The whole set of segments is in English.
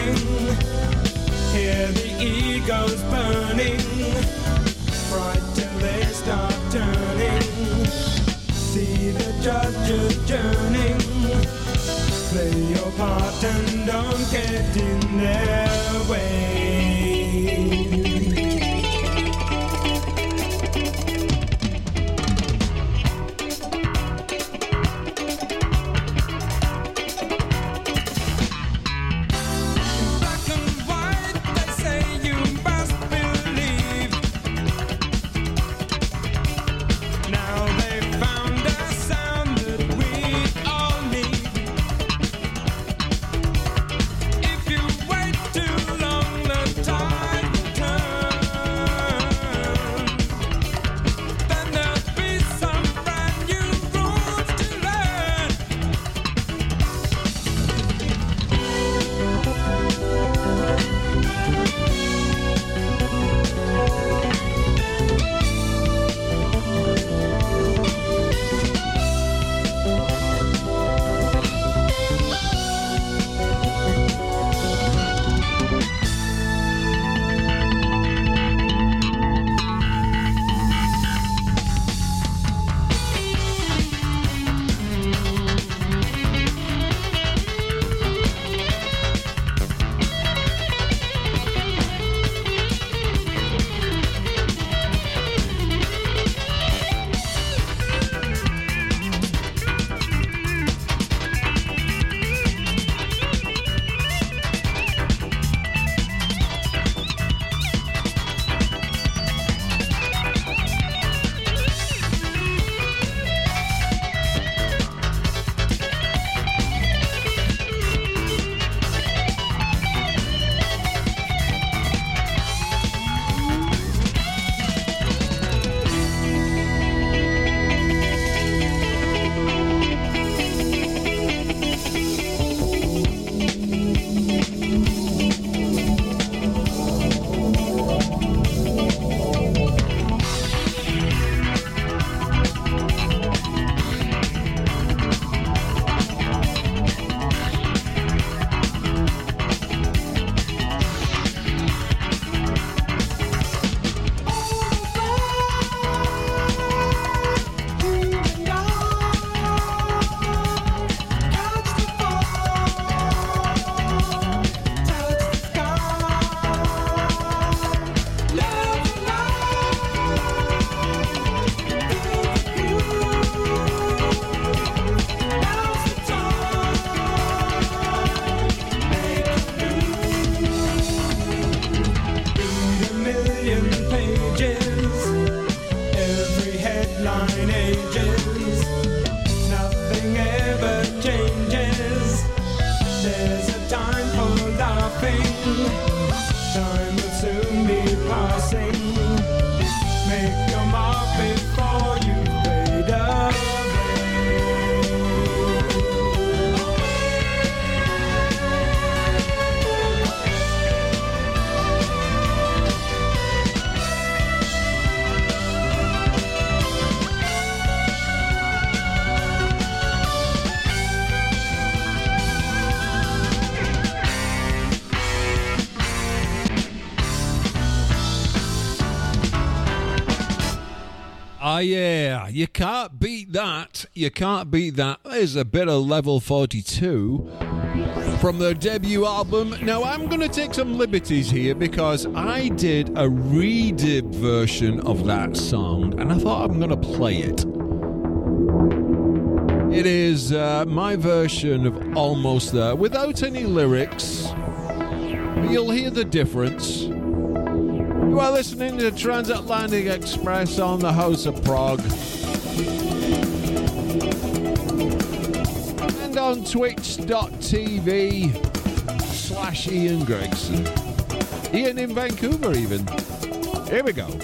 laughing. Hear the egos burning, frightened they start turning. See the judge adjourning. Play your part and don't get in their way. Yeah, you can't beat that. You can't beat that. There's a bit of Level 42 from their debut album. Now, I'm going to take some liberties here because I did a redib version of that song and I thought I'm going to play it. It is my version of Almost There without any lyrics. You'll hear the difference. You are listening to Transatlantic Express on the House of Prog. And on twitch.tv/Ian Gregson. Ian in Vancouver even. Here we go.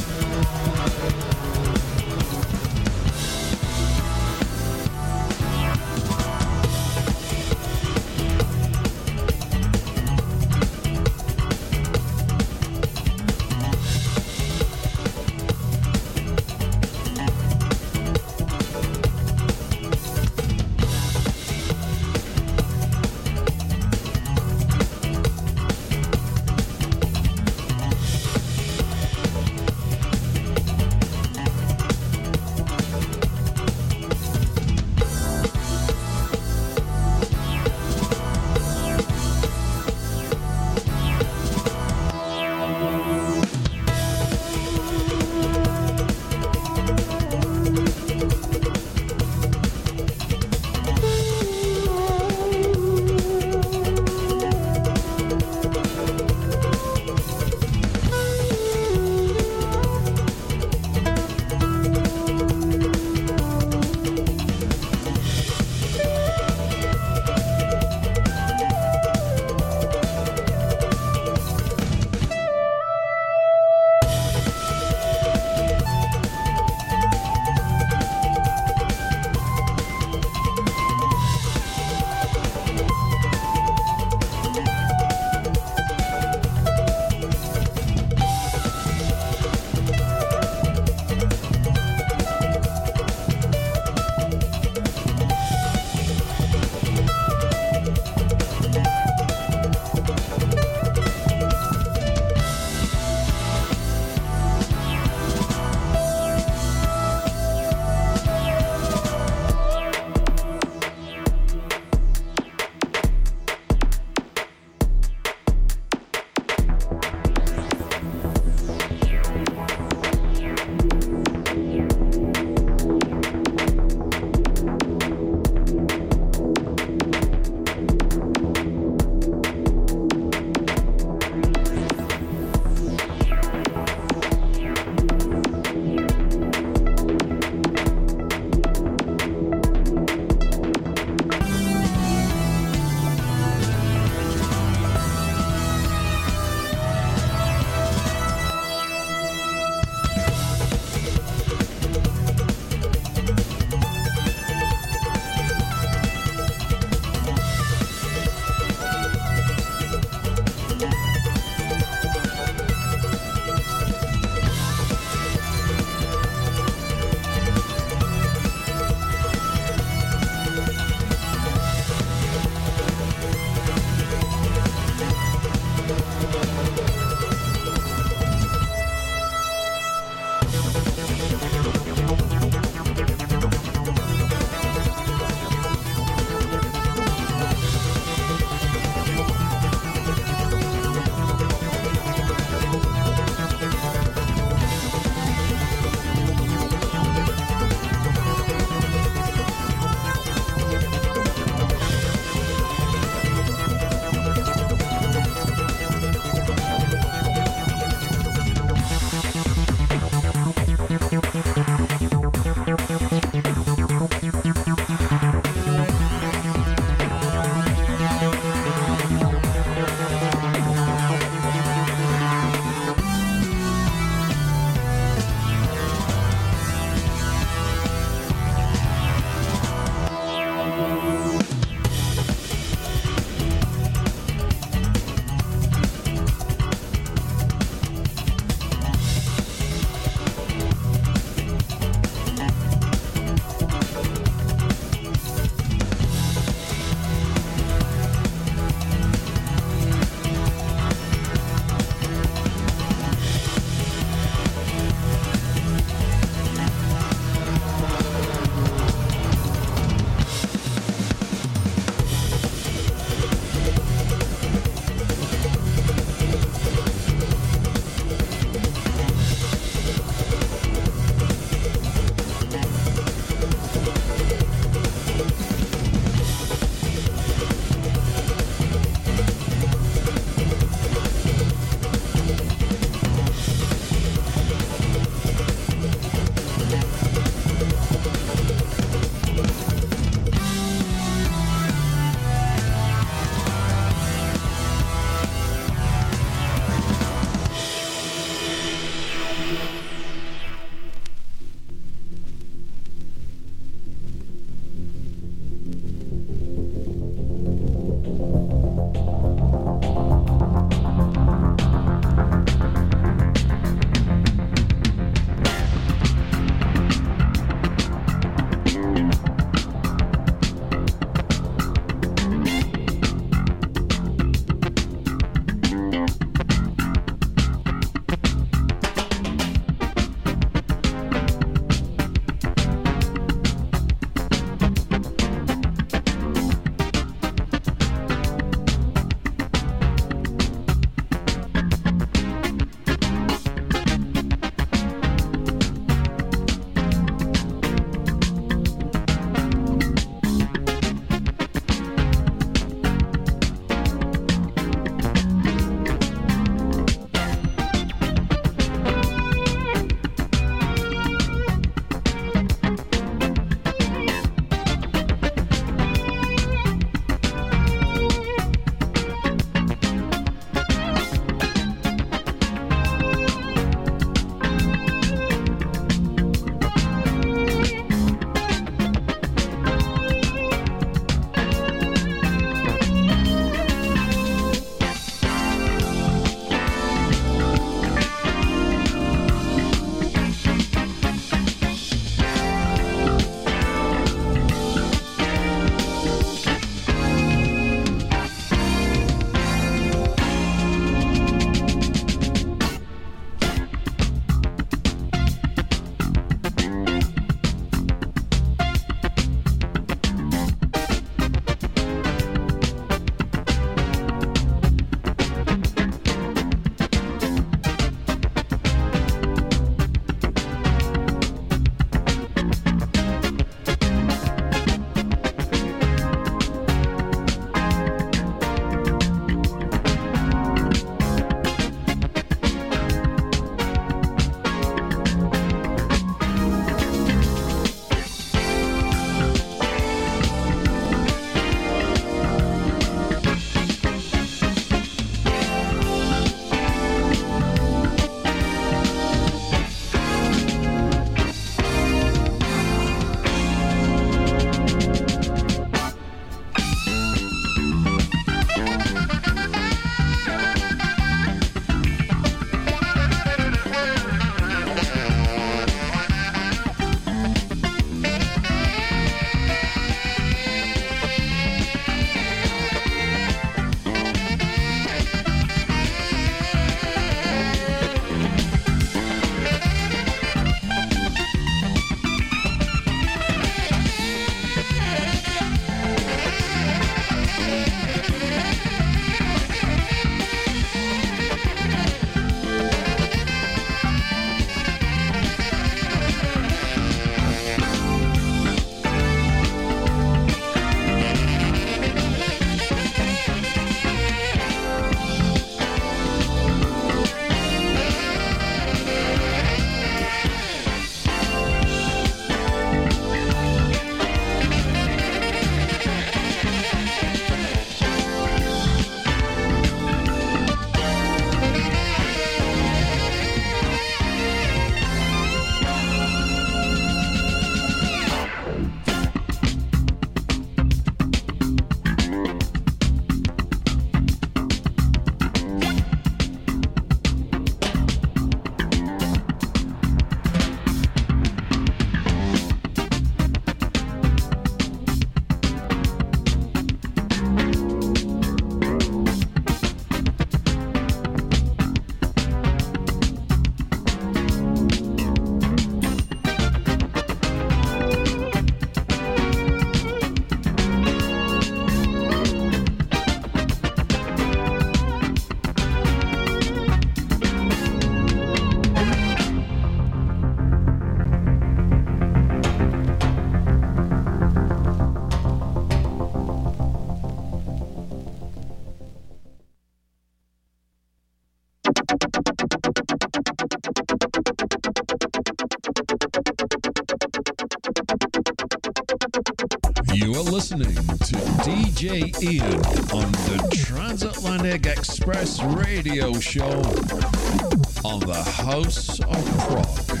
You are listening to DJ Ian on the Transatlantic Express Radio Show on the House of Prog.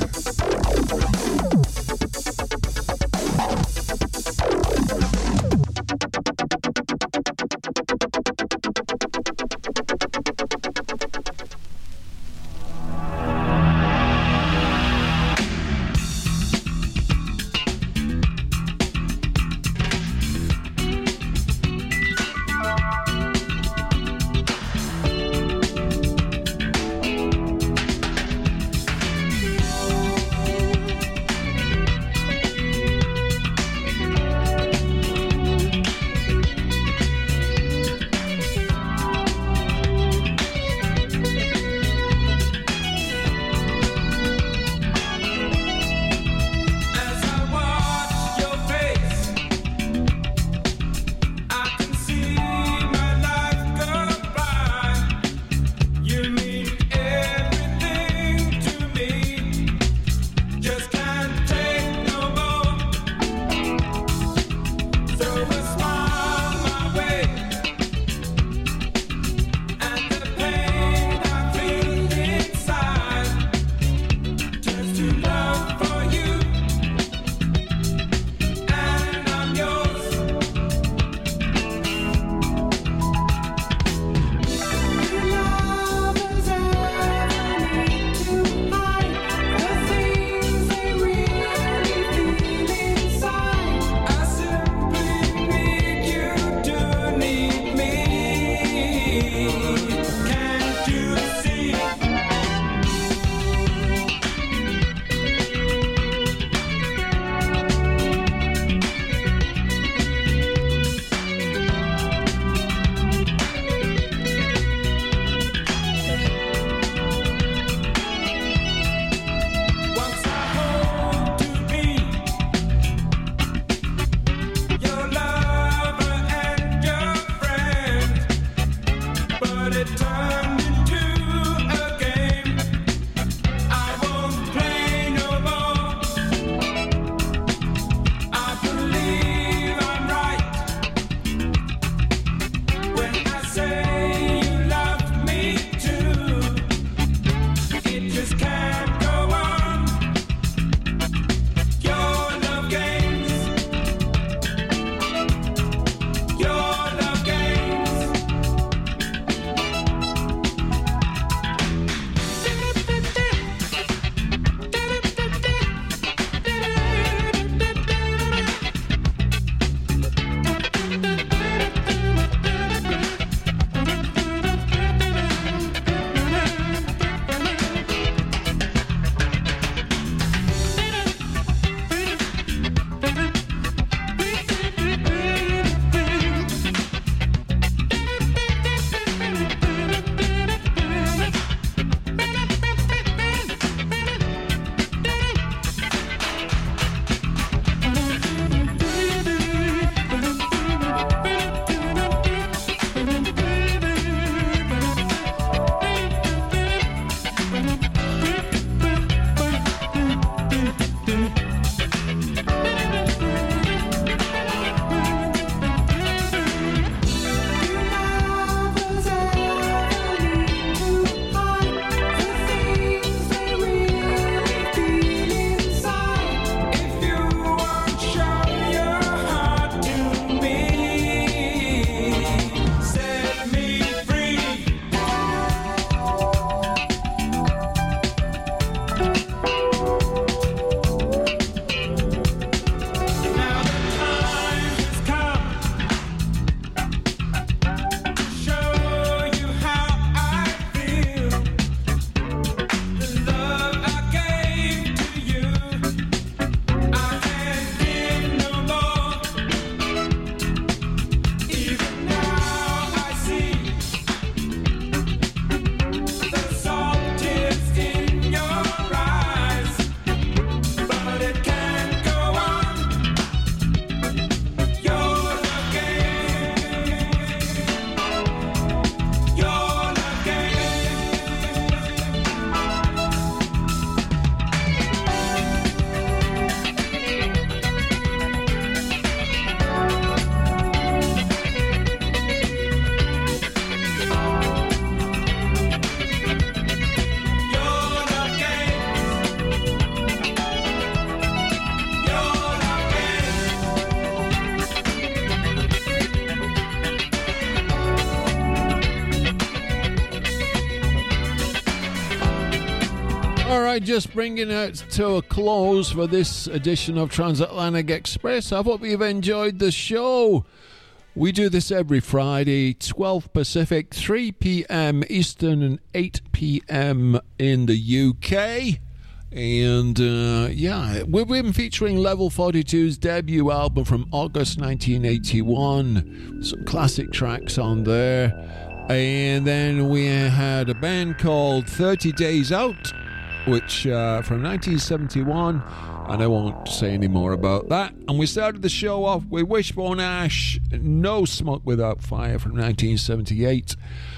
right, just bringing it to a close for this edition of Transatlantic Express. I hope you've enjoyed the show. We do this every Friday, 12 Pacific, 3 p.m. Eastern and 8 p.m. in the UK. And we've been featuring Level 42's debut album from August 1981. Some classic tracks on there. And then we had a band called 30 Days Out, which from 1971, and I won't say any more about that. And we started the show off with Wishbone Ash, No Smoke Without Fire from 1978.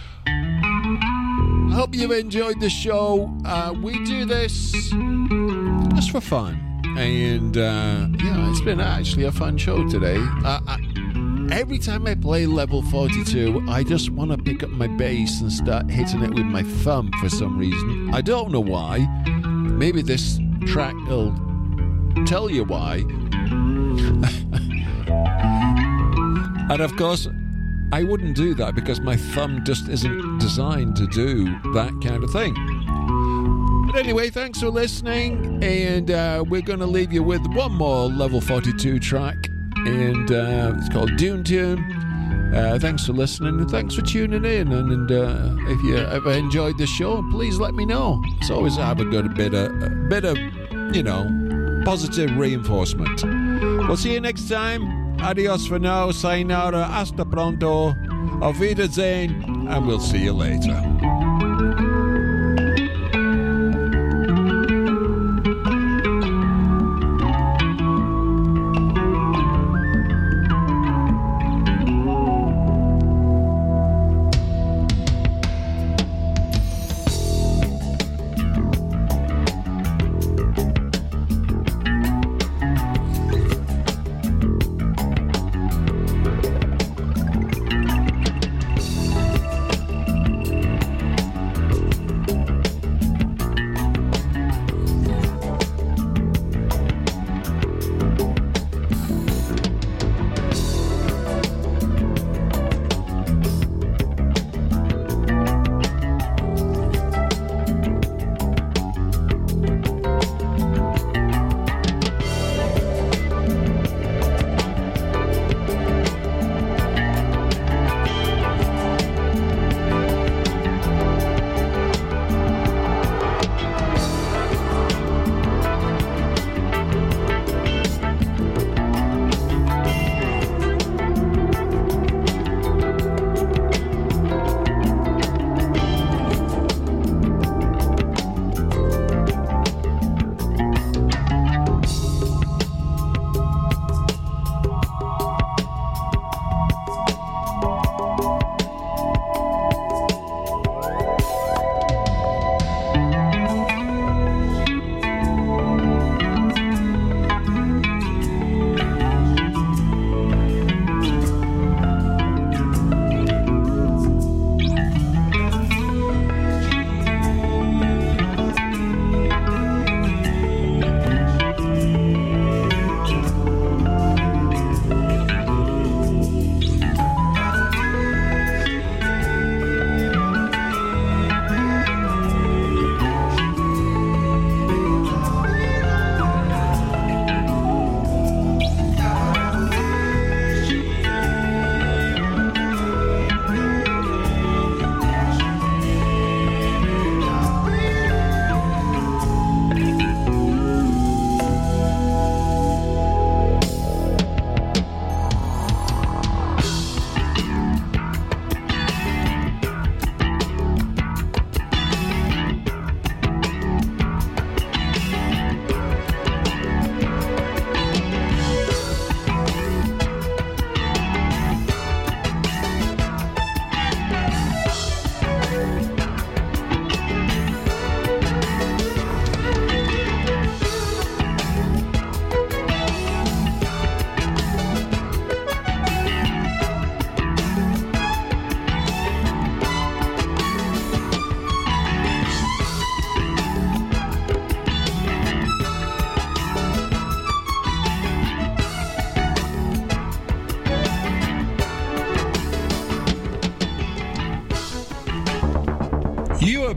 I hope you've enjoyed the show. We do this just for fun. And it's been actually a fun show today. Every time I play Level 42, I just want to pick up my bass and start hitting it with my thumb for some reason. I don't know why. Maybe this track will tell you why. And of course, I wouldn't do that because my thumb just isn't designed to do that kind of thing. But anyway, thanks for listening, and we're going to leave you with one more Level 42 track, and it's called Dune Tune. Thanks for listening, and thanks for tuning in, and if you ever enjoyed the show, please let me know. It's always have a good bit of positive reinforcement. We'll see you next time. Adios for now, sayonara, hasta pronto, auf Wiedersehen, and we'll see you later.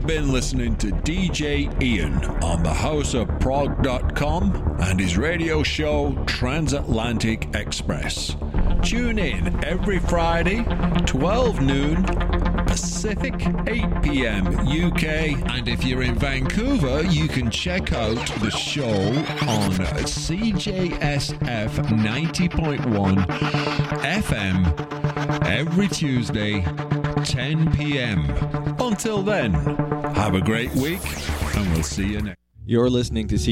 You've been listening to DJ Ian on the houseofprog.com and his radio show Transatlantic Express. Tune in every Friday, 12 noon Pacific, 8 p.m. UK. And if you're in Vancouver, you can check out the show on CJSF 90.1 FM every Tuesday, 10 p.m. Until then, have a great week, and we'll see you next. You're listening to